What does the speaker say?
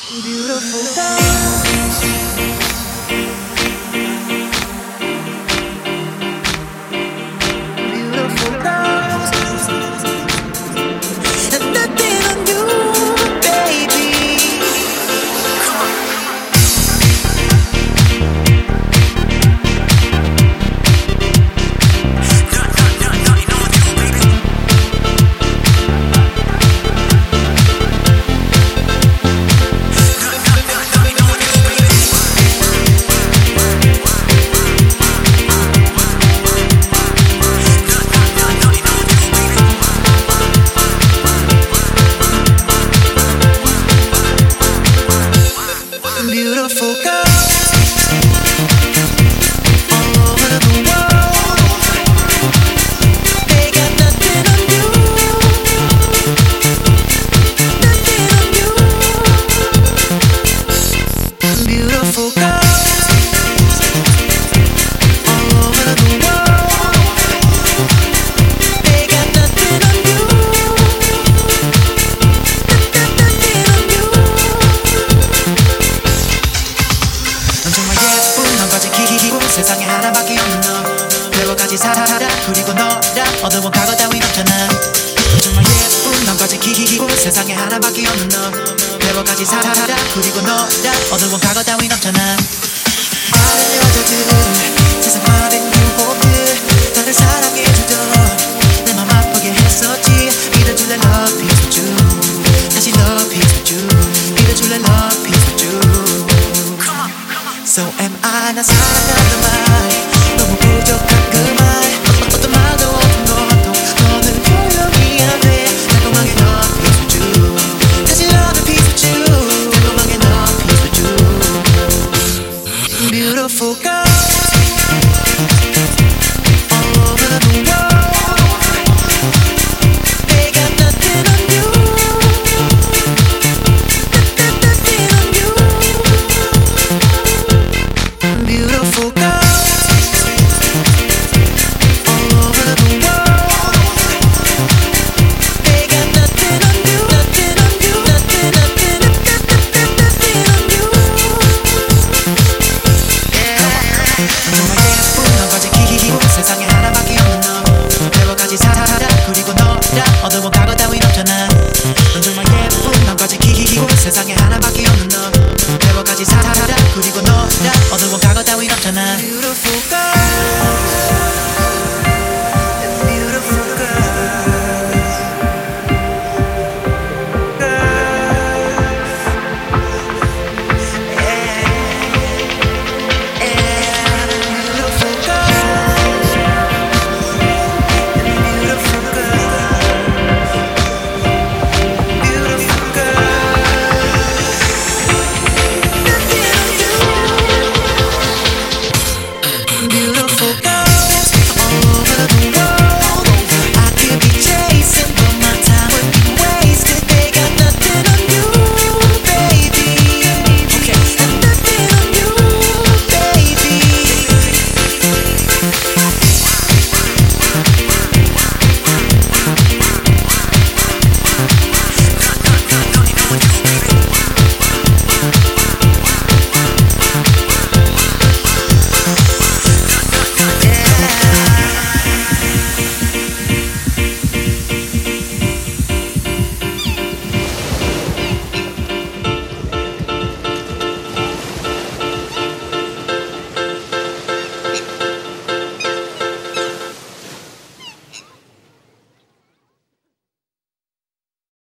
Beautiful girl. Beautiful girls. And nothing on you, baby. Beautiful girls all over the world. They got nothing on you, nothing on you. Beautiful girls all over the world. They got nothing on you, nothing on you. 넌 정말 예쁜 넌 가진 기분 세상에 하나밖에 없는 너 배워가지 살아라 그리고 너라 어두운 과거 따윈 없잖아 넌 정말 예쁜 넌 가진 기분 세상에 하나밖에 없는 너 배워가지 살아라 그리고 너라 어두운 과거 따윈 없잖아 다른 여자들 세상 많은 유혹들 나를 사랑해주던 내 맘 아프게 했었지 믿어줄래 love is with you 다시 love is with you 믿어줄래 love is with you So am I 나 사랑한단 말 너무 부족한 그 말 어떤 말도 없는 것도 너는 조용히 안돼 달콤하게 love is with you 다시 love is with you 달콤하게 love is with you Beautiful girls all over the world They got nothing on you nothing on you Beautiful girls all over the world. They got nothing on you, nothing on you, nothing on you. 정말 예쁜 넌 가진 기분 세상에 하나밖에 없는 너 배워가지 살아라 그리고 너라 어두운 과거 따윈 없잖아 넌 정말 예쁜 넌 가진 기분 세상에 하나밖에 없는 너 배워가지 살아라 그리고 너라 어두운 과거 따윈 없잖아 Beautiful girl